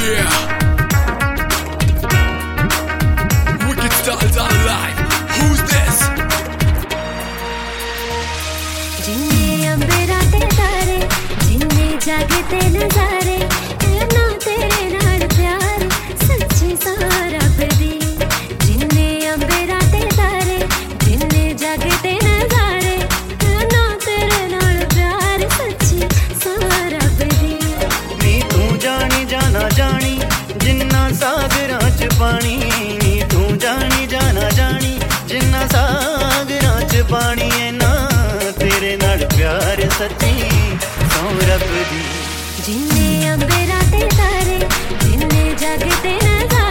Yeah. Wicked styles are alive. Who's this? जिन्ने अंबेरा ते तारे, जिन्ने जागते नजारे, ना तेरे नाल प्यार सच्ची सारा बदी। जिन्ने अंबेरा ते तारे, जिन्ने जागते नजारे, ना तेरे नाल प्यार सच्ची सारा बदी। नी तू जानी जाना जानी, जिन्ना सागरां च पानी। नी तू जानी जाना जानी, जिन्ना सागरां च पानी है ना तेरे नाल प्यार सच्ची सौ रब दी। जिन्ने अंबेरा ते तारे, जिन्ने जागते नजारे।